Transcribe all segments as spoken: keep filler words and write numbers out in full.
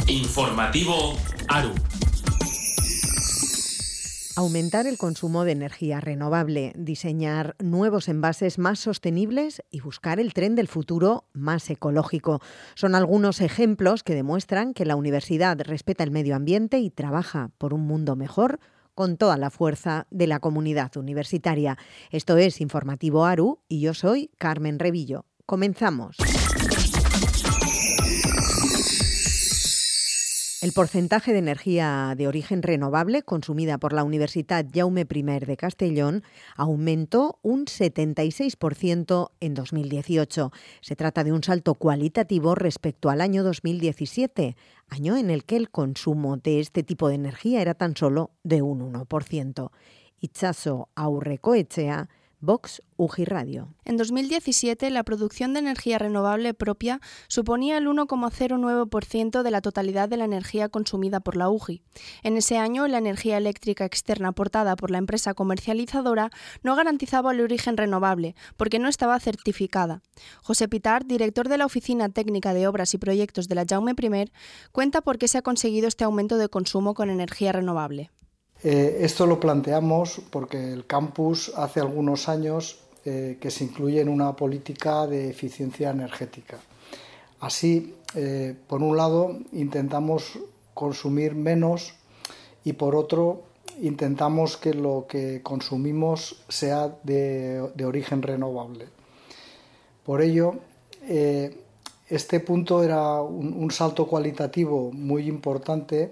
Informativo ARU. Aumentar el consumo de energía renovable, diseñar nuevos envases más sostenibles y buscar el tren del futuro más ecológico. Son algunos ejemplos que demuestran que la universidad respeta el medio ambiente y trabaja por un mundo mejor con toda la fuerza de la comunidad universitaria. Esto es Informativo ARU y yo soy Carmen Revillo. Comenzamos. El porcentaje de energía de origen renovable consumida por la Universitat Jaume I de Castellón aumentó un setenta y seis por ciento en dos mil dieciocho. Se trata de un salto cualitativo respecto al año dos mil diecisiete, año en el que el consumo de este tipo de energía era tan solo de un uno por ciento. Itxaso Aurrekoetxea, Vox U G I Radio. En dos mil diecisiete, la producción de energía renovable propia suponía el uno coma cero nueve por ciento de la totalidad de la energía consumida por la U G I. En ese año, la energía eléctrica externa aportada por la empresa comercializadora no garantizaba el origen renovable, porque no estaba certificada. José Pitar, director de la Oficina Técnica de Obras y Proyectos de la Jaume I, cuenta por qué se ha conseguido este aumento de consumo con energía renovable. Eh, esto lo planteamos porque el campus hace algunos años eh, que se incluye en una política de eficiencia energética. Así, eh, por un lado, intentamos consumir menos y por otro, intentamos que lo que consumimos sea de, de origen renovable. Por ello, eh, este punto era un, un salto cualitativo muy importante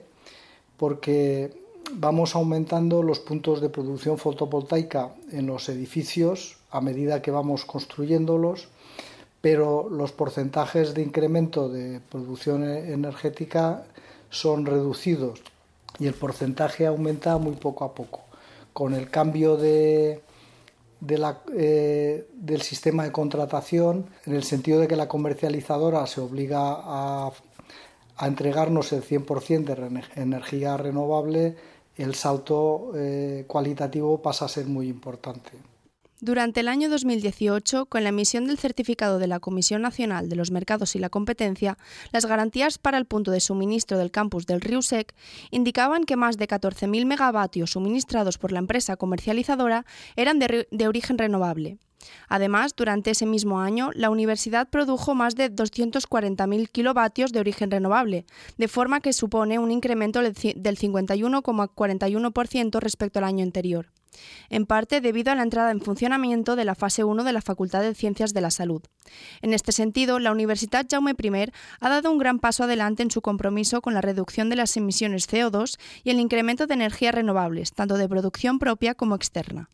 porque vamos aumentando los puntos de producción fotovoltaica en los edificios a medida que vamos construyéndolos, pero los porcentajes de incremento de producción energética son reducidos y el porcentaje aumenta muy poco a poco. Con el cambio de, de la, eh, del sistema de contratación, en el sentido de que la comercializadora se obliga a, a entregarnos el cien por ciento de energía renovable, el salto eh, cualitativo pasa a ser muy importante. Durante el año dos mil dieciocho, con la emisión del certificado de la Comisión Nacional de los Mercados y la Competencia, las garantías para el punto de suministro del campus del Riu-Sec indicaban que más de catorce mil megavatios suministrados por la empresa comercializadora eran de, de origen renovable. Además, durante ese mismo año, la universidad produjo más de doscientos cuarenta mil kilovatios de origen renovable, de forma que supone un incremento del cincuenta y uno coma cuarenta y uno por ciento respecto al año anterior, en parte debido a la entrada en funcionamiento de la fase uno de la Facultad de Ciencias de la Salud. En este sentido, la Universitat Jaume I ha dado un gran paso adelante en su compromiso con la reducción de las emisiones C O dos y el incremento de energías renovables, tanto de producción propia como externa.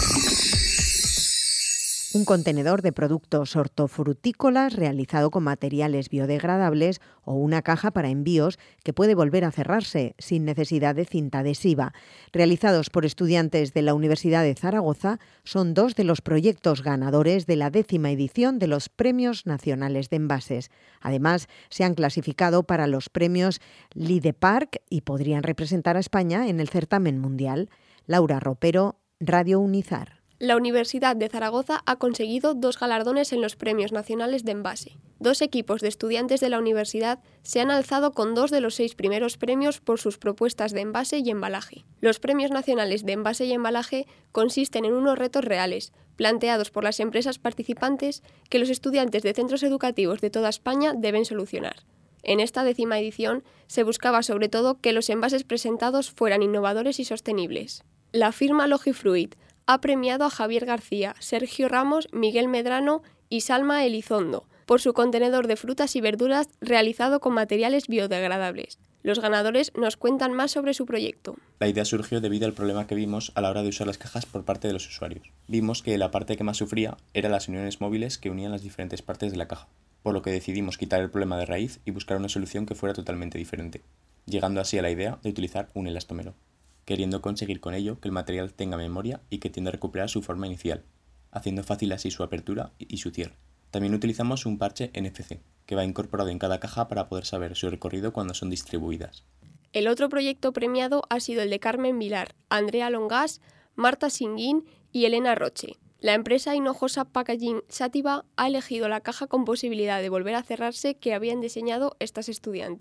Un contenedor de productos hortofrutícolas realizado con materiales biodegradables o una caja para envíos que puede volver a cerrarse sin necesidad de cinta adhesiva. Realizados por estudiantes de la Universidad de Zaragoza, son dos de los proyectos ganadores de la décima edición de los Premios Nacionales de Envases. Además, se han clasificado para los premios Lidepark y podrían representar a España en el certamen mundial. Laura Ropero, Radio Unizar. La Universidad de Zaragoza ha conseguido dos galardones en los Premios Nacionales de Envase. Dos equipos de estudiantes de la universidad se han alzado con dos de los seis primeros premios por sus propuestas de envase y embalaje. Los Premios Nacionales de Envase y Embalaje consisten en unos retos reales, planteados por las empresas participantes, que los estudiantes de centros educativos de toda España deben solucionar. En esta décima edición se buscaba sobre todo que los envases presentados fueran innovadores y sostenibles. La firma Logifruit ha premiado a Javier García, Sergio Ramos, Miguel Medrano y Salma Elizondo por su contenedor de frutas y verduras realizado con materiales biodegradables. Los ganadores nos cuentan más sobre su proyecto. La idea surgió debido al problema que vimos a la hora de usar las cajas por parte de los usuarios. Vimos que la parte que más sufría era las uniones móviles que unían las diferentes partes de la caja, por lo que decidimos quitar el problema de raíz y buscar una solución que fuera totalmente diferente, llegando así a la idea de utilizar un elastómero, queriendo conseguir con ello que el material tenga memoria y que tienda a recuperar su forma inicial, haciendo fácil así su apertura y su cierre. También utilizamos un parche N F C, que va incorporado en cada caja para poder saber su recorrido cuando son distribuidas. El otro proyecto premiado ha sido el de Carmen Vilar, Andrea Longas, Marta Singuín y Elena Roche. La empresa Hinojosa Packaging Sativa ha elegido la caja con posibilidad de volver a cerrarse que habían diseñado estas estudiantes.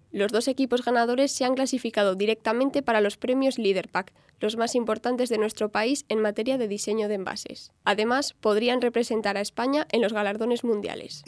Los dos equipos ganadores se han clasificado directamente para los premios LeaderPack, los más importantes de nuestro país en materia de diseño de envases. Además, podrían representar a España en los galardones mundiales.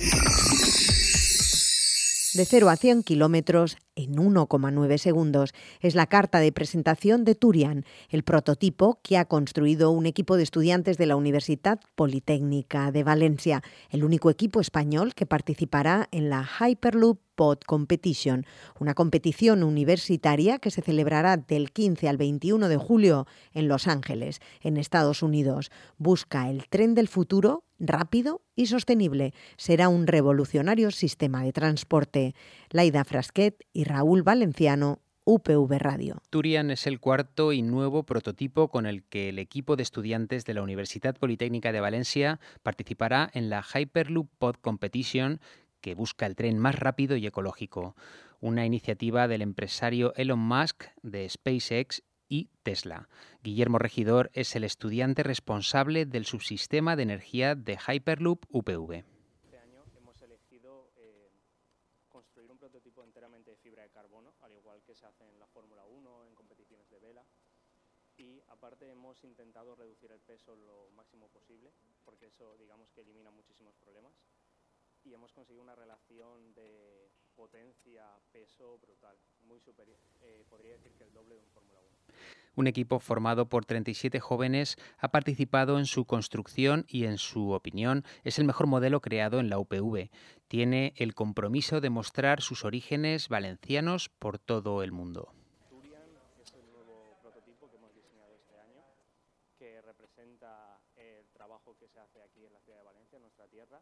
De cero a cien kilómetros en uno coma nueve segundos. Es la carta de presentación de Turian, el prototipo que ha construido un equipo de estudiantes de la Universitat Politécnica de Valencia, el único equipo español que participará en la Hyperloop Pod Competition, una competición universitaria que se celebrará del quince al veintiuno de julio en Los Ángeles, en Estados Unidos. Busca el tren del futuro rápido y sostenible. Será un revolucionario sistema de transporte. Laida Frasquet y Raúl Valenciano, U P V Radio. Turian es el cuarto y nuevo prototipo con el que el equipo de estudiantes de la Universitat Politécnica de Valencia participará en la Hyperloop Pod Competition, que busca el tren más rápido y ecológico. Una iniciativa del empresario Elon Musk de SpaceX y Tesla. Guillermo Regidor es el estudiante responsable del subsistema de energía de Hyperloop U P V. Este año hemos elegido eh, construir un prototipo enteramente de fibra de carbono, al igual que se hace en la Fórmula uno, en competiciones de vela. Y aparte hemos intentado reducir el peso lo máximo posible, porque eso digamos que elimina muchísimos problemas. Y hemos conseguido una relación de potencia-peso brutal, muy superior, eh, podría decir que el doble de un Fórmula uno. Un equipo formado por treinta y siete jóvenes ha participado en su construcción y, en su opinión, es el mejor modelo creado en la U P V. Tiene el compromiso de mostrar sus orígenes valencianos por todo el mundo. Turian es el nuevo prototipo que hemos diseñado este año, que representa el trabajo que se hace aquí en la ciudad de Valencia, en nuestra tierra,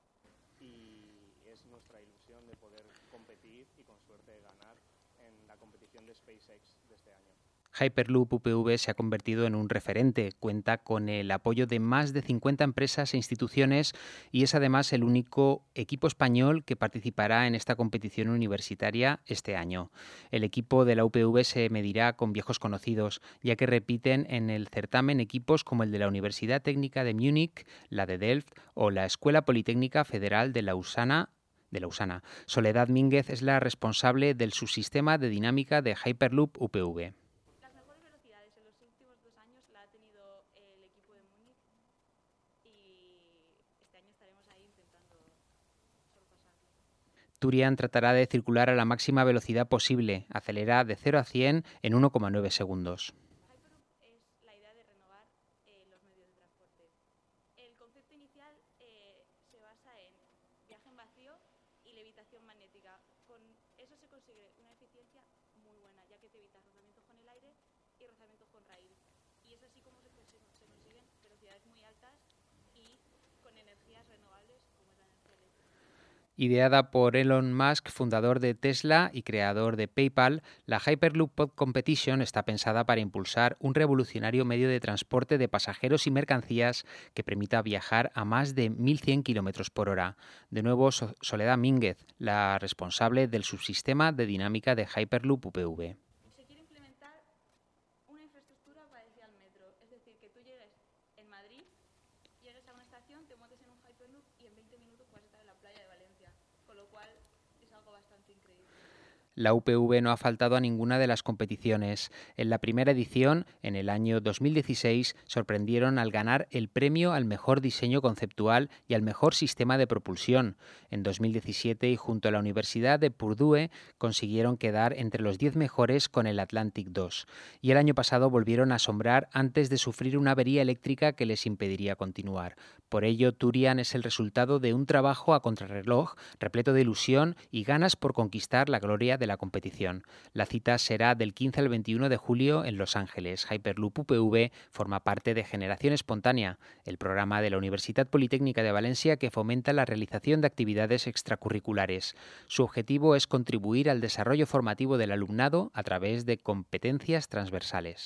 y es nuestra ilusión de poder competir y con suerte ganar en la competición de SpaceX de este año. Hyperloop U P V se ha convertido en un referente, cuenta con el apoyo de más de cincuenta empresas e instituciones y es además el único equipo español que participará en esta competición universitaria este año. El equipo de la U P V se medirá con viejos conocidos, ya que repiten en el certamen equipos como el de la Universidad Técnica de Múnich, la de Delft o la Escuela Politécnica Federal de Lausana. de Lausana. Soledad Mínguez es la responsable del subsistema de dinámica de Hyperloop U P V. Turian tratará de circular a la máxima velocidad posible, acelera de cero a cien en uno coma nueve segundos. Hyperloop es la idea de renovar eh, los medios de transporte. El concepto inicial eh, se basa en viaje en vacío y levitación magnética. Con eso se consigue una eficiencia muy buena, ya que te evitas rozamientos con el aire y rozamientos con raíl. Y es así como se, se, se consiguen velocidades muy altas y con energías renovables como es la energía eléctrica. Ideada por Elon Musk, fundador de Tesla y creador de PayPal, la Hyperloop Pod Competition está pensada para impulsar un revolucionario medio de transporte de pasajeros y mercancías que permita viajar a más de mil cien kilómetros por hora. De nuevo, Soledad Mínguez, la responsable del subsistema de dinámica de Hyperloop U P V. Se quiere implementar una infraestructura parecida al metro, es decir, que tú llegues en Madrid, llegues a una estación, te montes en un Hyperloop y en veinte minutos puedes estar en la playa de Valencia, con lo cual es algo bastante increíble. La U P V no ha faltado a ninguna de las competiciones. En la primera edición, en el año dos mil dieciséis, sorprendieron al ganar el premio al mejor diseño conceptual y al mejor sistema de propulsión. En dos mil diecisiete, y junto a la Universidad de Purdue, consiguieron quedar entre los diez mejores con el Atlantic dos. Y el año pasado volvieron a asombrar antes de sufrir una avería eléctrica que les impediría continuar. Por ello, Turian es el resultado de un trabajo a contrarreloj, repleto de ilusión y ganas por conquistar la gloria de la competición. La cita será del quince al veintiuno de julio en Los Ángeles. Hyperloop U P V forma parte de Generación Espontánea, el programa de la Universitat Politécnica de Valencia que fomenta la realización de actividades extracurriculares. Su objetivo es contribuir al desarrollo formativo del alumnado a través de competencias transversales.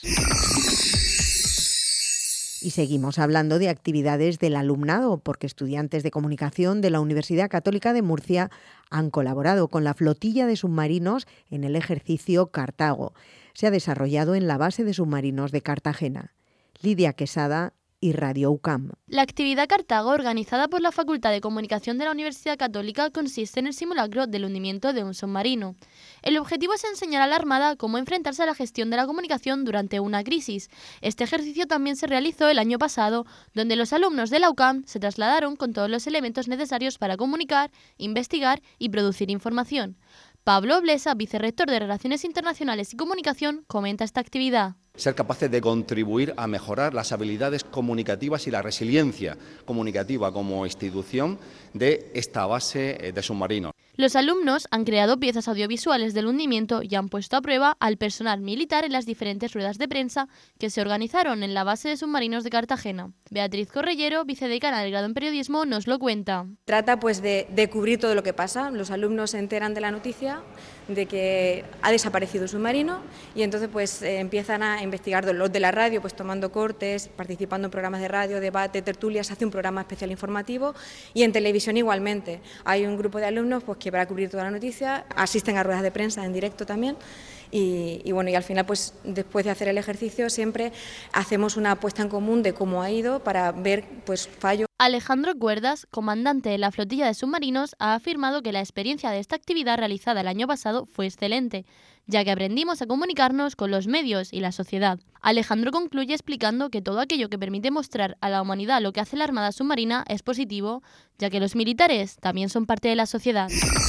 Y seguimos hablando de actividades del alumnado, porque estudiantes de comunicación de la Universidad Católica de Murcia han colaborado con la flotilla de submarinos en el ejercicio Cartago. Se ha desarrollado en la base de submarinos de Cartagena. Lidia Quesada y Radio U C A M. La actividad Cartago, organizada por la Facultad de Comunicación de la Universidad Católica, consiste en el simulacro del hundimiento de un submarino. El objetivo es enseñar a la Armada cómo enfrentarse a la gestión de la comunicación durante una crisis. Este ejercicio también se realizó el año pasado, donde los alumnos de la U C A M se trasladaron con todos los elementos necesarios para comunicar, investigar y producir información. Pablo Blesa, vicerrector de Relaciones Internacionales y Comunicación, comenta esta actividad. Ser capaces de contribuir a mejorar las habilidades comunicativas y la resiliencia comunicativa como institución de esta base de submarinos. Los alumnos han creado piezas audiovisuales del hundimiento y han puesto a prueba al personal militar en las diferentes ruedas de prensa que se organizaron en la base de submarinos de Cartagena. Beatriz Correllero, vicedecana del grado en periodismo, nos lo cuenta. Trata pues de, de cubrir todo lo que pasa. Los alumnos se enteran de la noticia de que ha desaparecido un submarino y entonces pues eh, empiezan a investigar. Los de la radio pues tomando cortes, participando en programas de radio, debate, tertulias, hace un programa especial informativo y en televisión igualmente. Hay un grupo de alumnos pues que para cubrir toda la noticia asisten a ruedas de prensa en directo también. Y, y bueno, y al final, pues después de hacer el ejercicio, siempre hacemos una apuesta en común de cómo ha ido para ver pues fallos. Alejandro Cuerdas, comandante de la flotilla de submarinos, ha afirmado que la experiencia de esta actividad realizada el año pasado fue excelente, ya que aprendimos a comunicarnos con los medios y la sociedad. Alejandro concluye explicando que todo aquello que permite mostrar a la humanidad lo que hace la Armada Submarina es positivo, ya que los militares también son parte de la sociedad.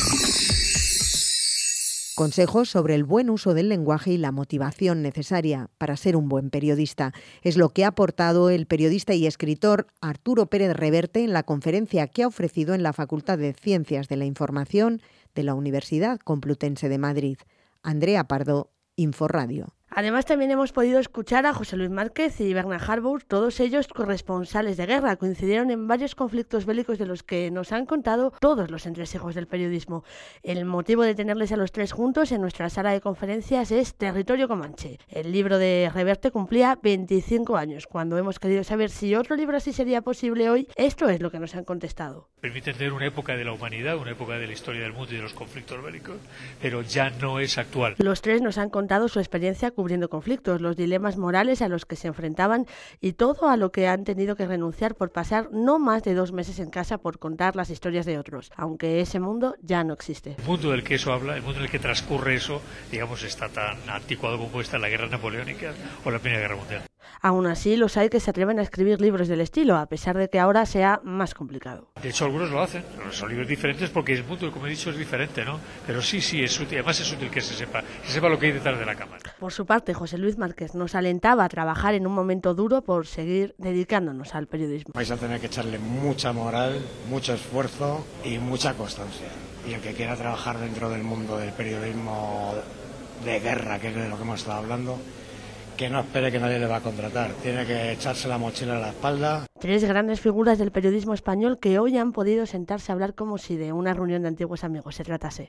Consejos sobre el buen uso del lenguaje y la motivación necesaria para ser un buen periodista. Es lo que ha aportado el periodista y escritor Arturo Pérez Reverte en la conferencia que ha ofrecido en la Facultad de Ciencias de la Información de la Universidad Complutense de Madrid. Andrea Pardo, Inforradio. Además, también hemos podido escuchar a José Luis Márquez y Berna Harbour, todos ellos corresponsales de guerra. Coincidieron en varios conflictos bélicos de los que nos han contado todos los entresijos del periodismo. El motivo de tenerles a los tres juntos en nuestra sala de conferencias es Territorio Comanche. El libro de Reverte cumplía veinticinco años. Cuando hemos querido saber si otro libro así sería posible hoy, esto es lo que nos han contestado. Permite entender una época de la humanidad, una época de la historia del mundo y de los conflictos bélicos, pero ya no es actual. Los tres nos han contado su experiencia cubriendo conflictos, los dilemas morales a los que se enfrentaban y todo a lo que han tenido que renunciar por pasar no más de dos meses en casa por contar las historias de otros, aunque ese mundo ya no existe. El mundo del que eso habla, el mundo en el que transcurre eso, digamos, está tan anticuado como está la guerra napoleónica o la Primera Guerra Mundial. Aún así, los hay que se atreven a escribir libros del estilo, a pesar de que ahora sea más complicado. De hecho, algunos lo hacen, son libros diferentes porque el mundo, como he dicho, es diferente, ¿no? Pero sí, sí, es útil, además es útil que se sepa, que se sepa lo que hay detrás de la cámara. Por su parte, José Luis Márquez nos alentaba a trabajar en un momento duro por seguir dedicándonos al periodismo. Vais a tener que echarle mucha moral, mucho esfuerzo y mucha constancia. Y el que quiera trabajar dentro del mundo del periodismo de guerra, que es de lo que hemos estado hablando, que no espere que nadie le va a contratar. Tiene que echarse la mochila a la espalda. Tres grandes figuras del periodismo español que hoy han podido sentarse a hablar como si de una reunión de antiguos amigos se tratase.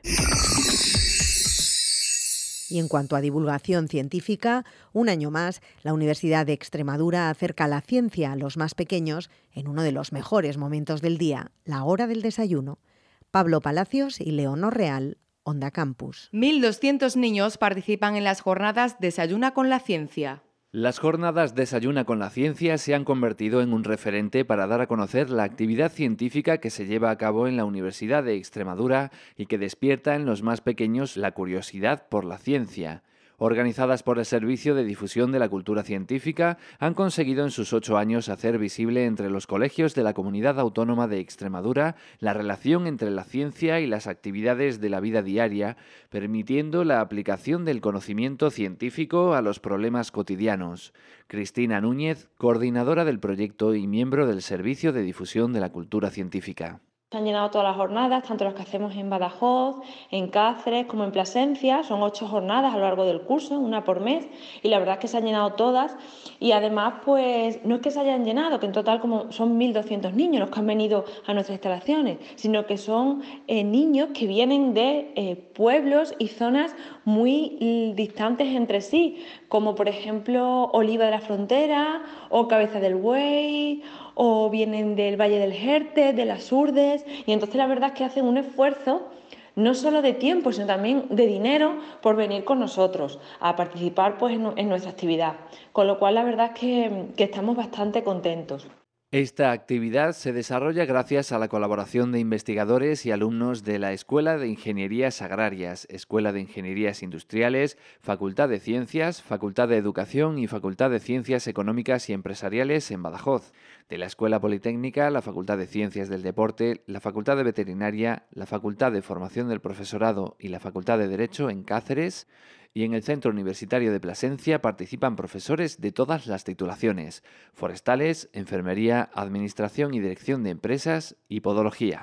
Y en cuanto a divulgación científica, un año más, la Universidad de Extremadura acerca la ciencia a los más pequeños en uno de los mejores momentos del día, la hora del desayuno. Pablo Palacios y Leonor Real, Onda Campus. mil doscientos niños participan en las jornadas Desayuna con la Ciencia. Las jornadas Desayuna con la Ciencia se han convertido en un referente para dar a conocer la actividad científica que se lleva a cabo en la Universidad de Extremadura y que despierta en los más pequeños la curiosidad por la ciencia. Organizadas por el Servicio de Difusión de la Cultura Científica, han conseguido en sus ocho años hacer visible entre los colegios de la Comunidad Autónoma de Extremadura la relación entre la ciencia y las actividades de la vida diaria, permitiendo la aplicación del conocimiento científico a los problemas cotidianos. Cristina Núñez, coordinadora del proyecto y miembro del Servicio de Difusión de la Cultura Científica. Se han llenado todas las jornadas, tanto las que hacemos en Badajoz, en Cáceres como en Plasencia. Son ocho jornadas a lo largo del curso, una por mes, y la verdad es que se han llenado todas. Y además, pues no es que se hayan llenado, que en total como son mil doscientos niños los que han venido a nuestras instalaciones, sino que son eh, niños que vienen de eh, pueblos y zonas muy eh, distantes entre sí, como por ejemplo Oliva de la Frontera o Cabeza del Buey, o vienen del Valle del Jerte, de las Urdes, y entonces la verdad es que hacen un esfuerzo no solo de tiempo, sino también de dinero por venir con nosotros a participar pues, en, en nuestra actividad. Con lo cual, la verdad es que, que estamos bastante contentos. Esta actividad se desarrolla gracias a la colaboración de investigadores y alumnos de la Escuela de Ingenierías Agrarias, Escuela de Ingenierías Industriales, Facultad de Ciencias, Facultad de Educación y Facultad de Ciencias Económicas y Empresariales en Badajoz, de la Escuela Politécnica, la Facultad de Ciencias del Deporte, la Facultad de Veterinaria, la Facultad de Formación del Profesorado y la Facultad de Derecho en Cáceres, y en el Centro Universitario de Plasencia participan profesores de todas las titulaciones: forestales, enfermería, administración y dirección de empresas y podología.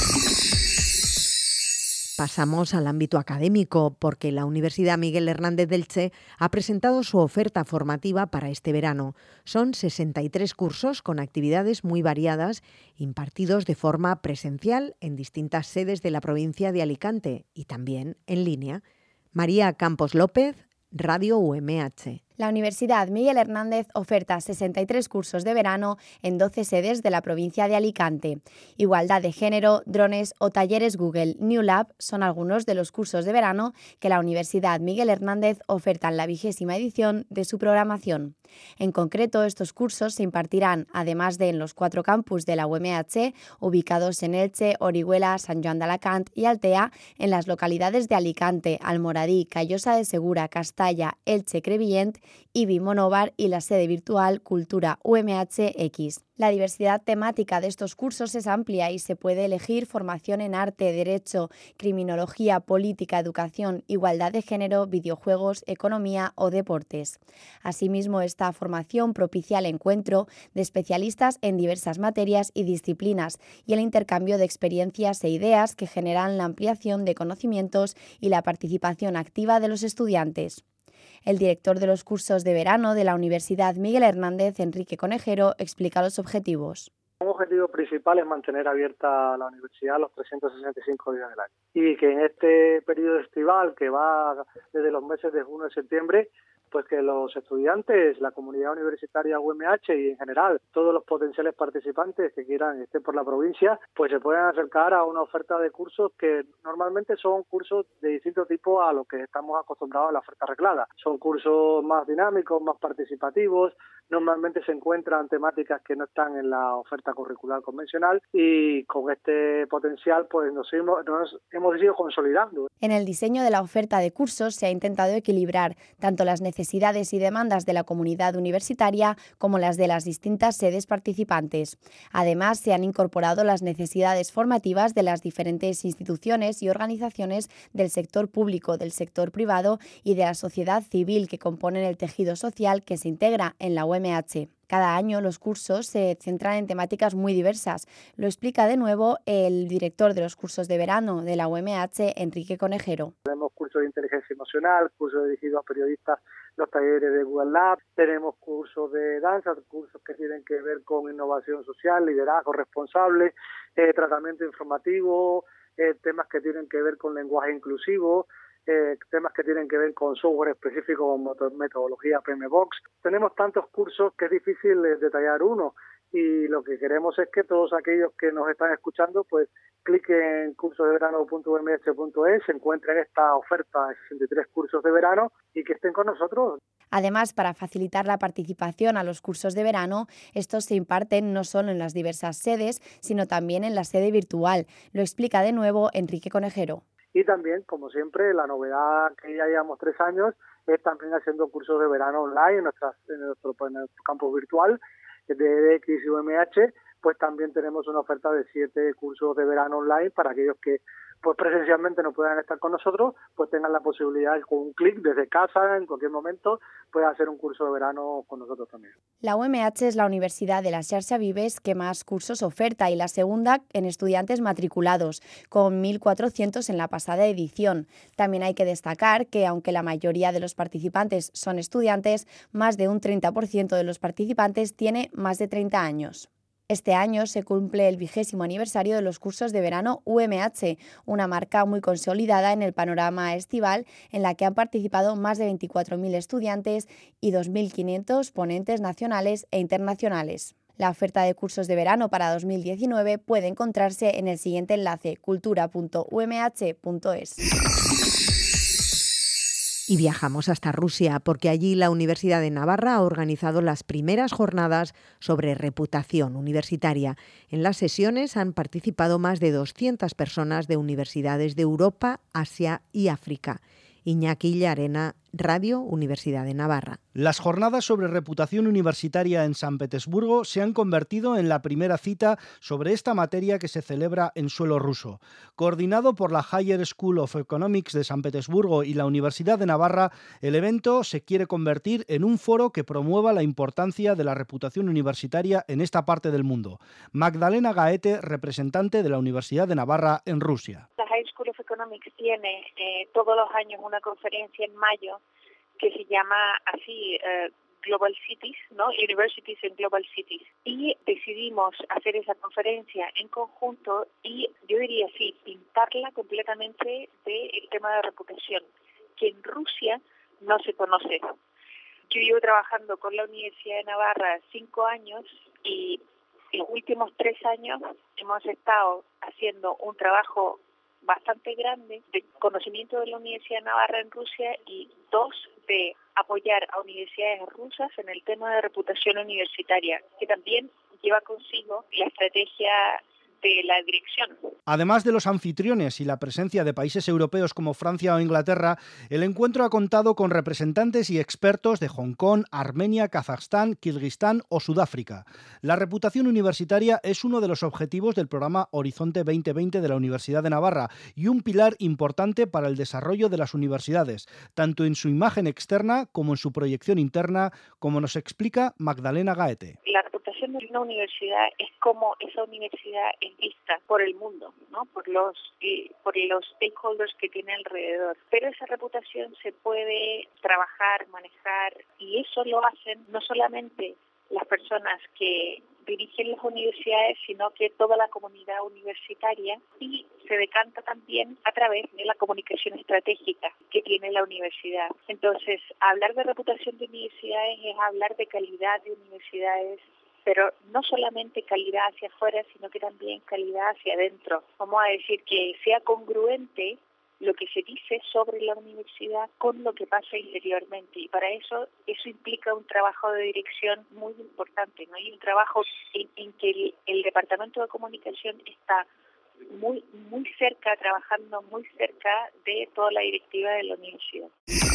Pasamos al ámbito académico, porque la Universidad Miguel Hernández de Elche ha presentado su oferta formativa para este verano. Son sesenta y tres cursos con actividades muy variadas, impartidos de forma presencial en distintas sedes de la provincia de Alicante y también en línea. María Campos López, Radio U M H. La Universidad Miguel Hernández oferta sesenta y tres cursos de verano en doce sedes de la provincia de Alicante. Igualdad de género, drones o talleres Google New Lab son algunos de los cursos de verano que la Universidad Miguel Hernández oferta en la vigésima edición de su programación. En concreto, estos cursos se impartirán, además de en los cuatro campus de la U M H, ubicados en Elche, Orihuela, San Joan de Alacant y Altea, en las localidades de Alicante, Almoradí, Callosa de Segura, Castalla, Elche, Crevillent, Ibi, Monóvar y la sede virtual Cultura U M H X. La diversidad temática de estos cursos es amplia y se puede elegir formación en arte, derecho, criminología, política, educación, igualdad de género, videojuegos, economía o deportes. Asimismo, esta formación propicia el encuentro de especialistas en diversas materias y disciplinas y el intercambio de experiencias e ideas que generan la ampliación de conocimientos y la participación activa de los estudiantes. El director de los cursos de verano de la Universidad Miguel Hernández, Enrique Conejero, explica los objetivos. Un objetivo principal es mantener abierta la universidad los trescientos sesenta y cinco días del año y que en este periodo estival, que va desde los meses de junio a septiembre, pues que los estudiantes, la comunidad universitaria U M H y en general todos los potenciales participantes que quieran estén por la provincia, pues se puedan acercar a una oferta de cursos que normalmente son cursos de distinto tipo a los que estamos acostumbrados a la oferta reglada. Son cursos más dinámicos, más participativos, normalmente se encuentran temáticas que no están en la oferta curricular convencional y con este potencial pues nos hemos, nos hemos ido consolidando. En el diseño de la oferta de cursos se ha intentado equilibrar tanto las necesidades necesidades y demandas de la comunidad universitaria como las de las distintas sedes participantes. Además, se han incorporado las necesidades formativas de las diferentes instituciones y organizaciones del sector público, del sector privado y de la sociedad civil que componen el tejido social que se integra en la U M H. Cada año los cursos se centran en temáticas muy diversas. Lo explica de nuevo el director de los cursos de verano de la U M H, Enrique Conejero. Tenemos cursos de inteligencia emocional, cursos dirigidos a periodistas, los talleres de Google Lab, tenemos cursos de danza, cursos que tienen que ver con innovación social, liderazgo responsable, eh, tratamiento informativo, eh, temas que tienen que ver con lenguaje inclusivo, Eh, temas que tienen que ver con software específico como metodología P M Box. Tenemos tantos cursos que es difícil detallar uno y lo que queremos es que todos aquellos que nos están escuchando pues cliquen en cursos de verano punto u m h punto e s, encuentren esta oferta de sesenta y tres cursos de verano y que estén con nosotros. Además, para facilitar la participación a los cursos de verano, estos se imparten no solo en las diversas sedes, sino también en la sede virtual. Lo explica de nuevo Enrique Conejero. Y también, como siempre, la novedad que ya llevamos tres años es también haciendo cursos de verano online en, nuestras, en, nuestro, en nuestro campus virtual de E D X y U M H, pues también tenemos una oferta de siete cursos de verano online para aquellos que pues presencialmente no puedan estar con nosotros, pues tengan la posibilidad con un clic desde casa, en cualquier momento, puedan hacer un curso de verano con nosotros también. La U M H es la universidad de la Xarxa Vives que más cursos oferta y la segunda en estudiantes matriculados, con mil cuatrocientos en la pasada edición. También hay que destacar que, aunque la mayoría de los participantes son estudiantes, más de un treinta por ciento de los participantes tiene más de treinta años. Este año se cumple el vigésimo aniversario de los cursos de verano U M H, una marca muy consolidada en el panorama estival en la que han participado más de veinticuatro mil estudiantes y dos mil quinientos ponentes nacionales e internacionales. La oferta de cursos de verano para dos mil diecinueve puede encontrarse en el siguiente enlace: cultura punto u m h punto es. Y viajamos hasta Rusia, porque allí la Universidad de Navarra ha organizado las primeras jornadas sobre reputación universitaria. En las sesiones han participado más de doscientas personas de universidades de Europa, Asia y África. Iñaki Llarena, Radio Universidad de Navarra. Las jornadas sobre reputación universitaria en San Petersburgo se han convertido en la primera cita sobre esta materia que se celebra en suelo ruso. Coordinado por la Higher School of Economics de San Petersburgo y la Universidad de Navarra, el evento se quiere convertir en un foro que promueva la importancia de la reputación universitaria en esta parte del mundo. Magdalena Gaete, representante de la Universidad de Navarra en Rusia. La Higher School of Economics tiene eh, todos los años una conferencia en mayo que se llama así uh, Global Cities, ¿no? Universities and Global Cities. Y decidimos hacer esa conferencia en conjunto y yo diría así, pintarla completamente del tema de reputación, que en Rusia no se conoce. Yo llevo trabajando con la Universidad de Navarra cinco años y los últimos tres años hemos estado haciendo un trabajo bastante grande de conocimiento de la Universidad de Navarra en Rusia y dos, de apoyar a universidades rusas en el tema de reputación universitaria, que también lleva consigo la estrategia de la dirección. Además de los anfitriones y la presencia de países europeos como Francia o Inglaterra, el encuentro ha contado con representantes y expertos de Hong Kong, Armenia, Kazajstán, Kirguistán o Sudáfrica. La reputación universitaria es uno de los objetivos del programa Horizonte veinte veinte de la Universidad de Navarra y un pilar importante para el desarrollo de las universidades, tanto en su imagen externa como en su proyección interna, como nos explica Magdalena Gaete. La reputación de una universidad es como esa universidad es vista por el mundo, ¿no? Por los eh, por los stakeholders que tiene alrededor. Pero esa reputación se puede trabajar, manejar, y eso lo hacen no solamente las personas que dirigen las universidades, sino que toda la comunidad universitaria, y se decanta también a través de la comunicación estratégica que tiene la universidad. Entonces, hablar de reputación de universidades es hablar de calidad de universidades, pero no solamente calidad hacia afuera, sino que también calidad hacia adentro. Vamos a decir que sea congruente lo que se dice sobre la universidad con lo que pasa interiormente, y para eso eso implica un trabajo de dirección muy importante, ¿no? Y un trabajo en, en que el, el Departamento de Comunicación está muy muy cerca, trabajando muy cerca de toda la directiva de la universidad.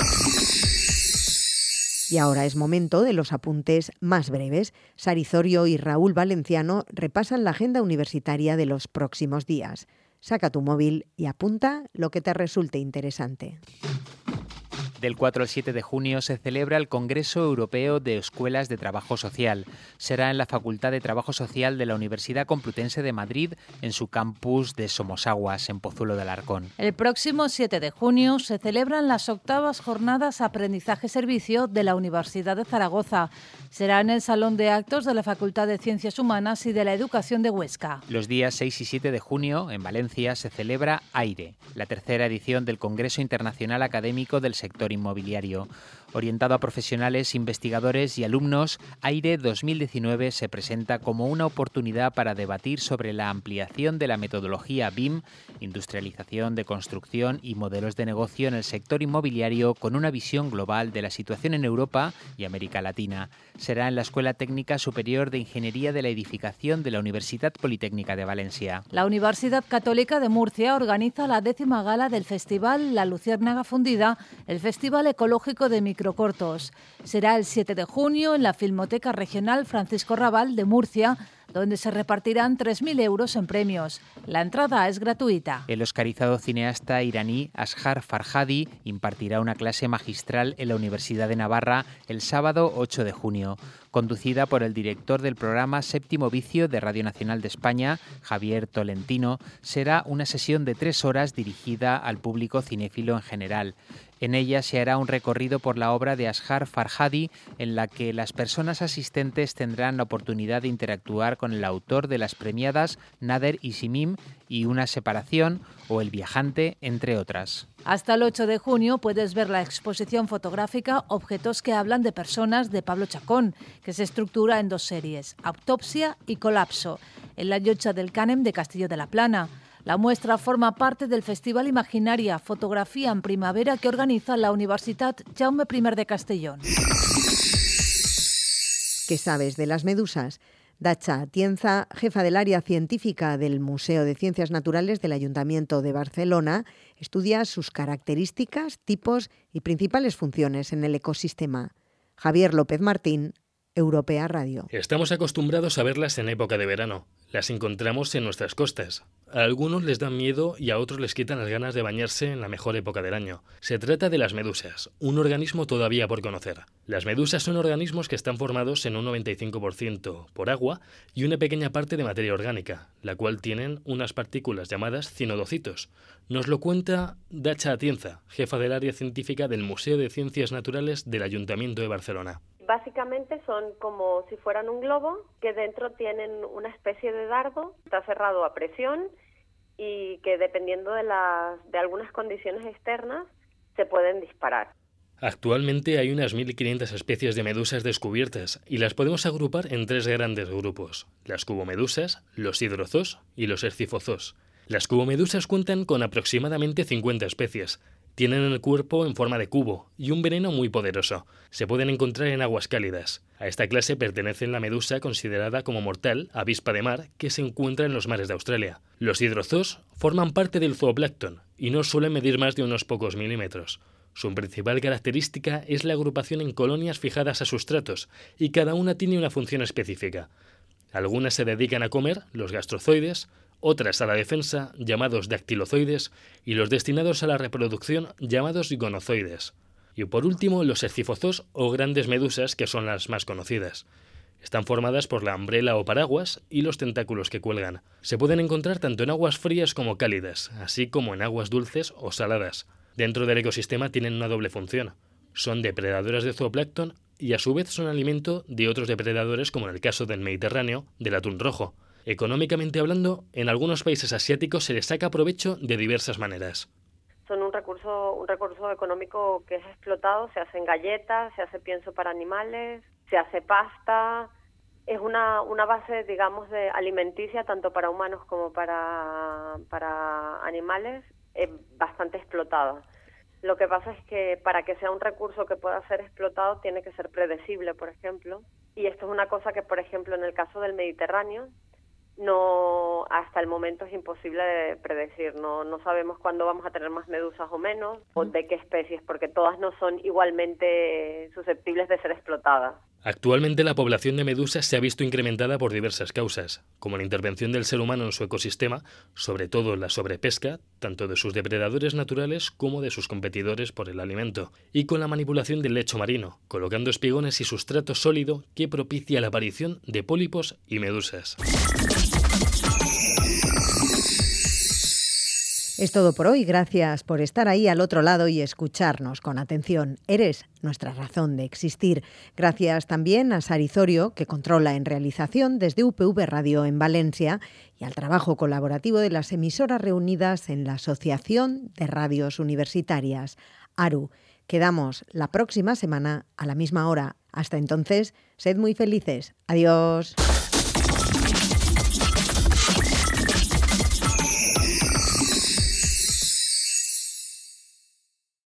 Y ahora es momento de los apuntes más breves. Sarizorio y Raúl Valenciano repasan la agenda universitaria de los próximos días. Saca tu móvil y apunta lo que te resulte interesante. Del cuatro al siete de junio se celebra el Congreso Europeo de Escuelas de Trabajo Social. Será en la Facultad de Trabajo Social de la Universidad Complutense de Madrid, en su campus de Somosaguas, en Pozuelo de Alarcón. El próximo siete de junio se celebran las octavas jornadas Aprendizaje-Servicio de la Universidad de Zaragoza. Será en el Salón de Actos de la Facultad de Ciencias Humanas y de la Educación de Huesca. Los días seis y siete de junio, en Valencia, se celebra AIRE, la tercera edición del Congreso Internacional Académico del Sector Inmobiliario. Orientado a profesionales, investigadores y alumnos, AIRE dos mil diecinueve se presenta como una oportunidad para debatir sobre la ampliación de la metodología B I M, industrialización de construcción y modelos de negocio en el sector inmobiliario, con una visión global de la situación en Europa y América Latina. Será en la Escuela Técnica Superior de Ingeniería de la Edificación de la Universidad Politécnica de Valencia. La Universidad Católica de Murcia organiza la décima gala del festival La Luciérnaga Fundida, el Festival Ecológico de Microcortos. Será el siete de junio en la Filmoteca Regional Francisco Rabal de Murcia, donde se repartirán tres mil euros en premios. La entrada es gratuita. El oscarizado cineasta iraní Ashar Farhadi impartirá una clase magistral en la Universidad de Navarra el sábado ocho de junio. Conducida por el director del programa Séptimo Vicio de Radio Nacional de España, Javier Tolentino, será una sesión de tres horas dirigida al público cinéfilo en general. En ella se hará un recorrido por la obra de Ashar Farhadi, en la que las personas asistentes tendrán la oportunidad de interactuar con el autor de las premiadas Nader y Simim y una separación o El viajante, entre otras. Hasta el ocho de junio puedes ver la exposición fotográfica Objetos que hablan de personas de Pablo Chacón, que se estructura en dos series, Autopsia y Colapso, en la Llotja del Cànem de Castillo de la Plana. La muestra forma parte del Festival Imaginaria, Fotografía en Primavera que organiza la Universitat Jaume I de Castellón. ¿Qué sabes de las medusas? Datxa Atienza, jefa del área científica del Museo de Ciencias Naturales del Ayuntamiento de Barcelona, estudia sus características, tipos y principales funciones en el ecosistema. Javier López Martín, Europea Radio. Estamos acostumbrados a verlas en época de verano. Las encontramos en nuestras costas. A algunos les dan miedo y a otros les quitan las ganas de bañarse en la mejor época del año. Se trata de las medusas, un organismo todavía por conocer. Las medusas son organismos que están formados en un noventa y cinco por ciento por agua y una pequeña parte de materia orgánica, la cual tienen unas partículas llamadas cinodocitos. Nos lo cuenta Datxa Atienza, jefa del área científica del Museo de Ciencias Naturales del Ayuntamiento de Barcelona. Básicamente son como si fueran un globo que dentro tienen una especie de dardo, está cerrado a presión y que dependiendo de, las, de algunas condiciones externas se pueden disparar. Actualmente hay unas mil quinientas especies de medusas descubiertas y las podemos agrupar en tres grandes grupos, las cubomedusas, los hidrozoos y los escifozoos. Las cubomedusas cuentan con aproximadamente cincuenta especies. Tienen el cuerpo en forma de cubo y un veneno muy poderoso. Se pueden encontrar en aguas cálidas. A esta clase pertenece la medusa considerada como mortal, avispa de mar, que se encuentra en los mares de Australia. Los hidrozoos forman parte del zooplancton y no suelen medir más de unos pocos milímetros. Su principal característica es la agrupación en colonias fijadas a sustratos y cada una tiene una función específica. Algunas se dedican a comer, los gastrozoides, otras a la defensa, llamados dactilozoides, y los destinados a la reproducción, llamados gonozoides. Y por último, los escifozoos o grandes medusas, que son las más conocidas. Están formadas por la umbrela o paraguas y los tentáculos que cuelgan. Se pueden encontrar tanto en aguas frías como cálidas, así como en aguas dulces o saladas. Dentro del ecosistema tienen una doble función. Son depredadoras de zooplancton y a su vez son alimento de otros depredadores, como en el caso del Mediterráneo, del atún rojo. Económicamente hablando, en algunos países asiáticos se les saca provecho de diversas maneras. Son un recurso, un recurso económico que es explotado, se hacen galletas, se hace pienso para animales, se hace pasta. Es una, una base, digamos, de alimenticia tanto para humanos como para, para animales, es bastante explotada. Lo que pasa es que para que sea un recurso que pueda ser explotado tiene que ser predecible, por ejemplo. Y esto es una cosa que, por ejemplo, en el caso del Mediterráneo, no, hasta el momento es imposible de predecir. No, no sabemos cuándo vamos a tener más medusas o menos, o de qué especies, porque todas no son igualmente susceptibles de ser explotadas. Actualmente la población de medusas se ha visto incrementada por diversas causas, como la intervención del ser humano en su ecosistema, sobre todo la sobrepesca, tanto de sus depredadores naturales como de sus competidores por el alimento, y con la manipulación del lecho marino, colocando espigones y sustrato sólido que propicia la aparición de pólipos y medusas. Es todo por hoy. Gracias por estar ahí al otro lado y escucharnos con atención. Eres nuestra razón de existir. Gracias también a Sari Zorio, que controla en realización desde U P V Radio en Valencia, y al trabajo colaborativo de las emisoras reunidas en la Asociación de Radios Universitarias, ARU. Quedamos la próxima semana a la misma hora. Hasta entonces, sed muy felices. Adiós.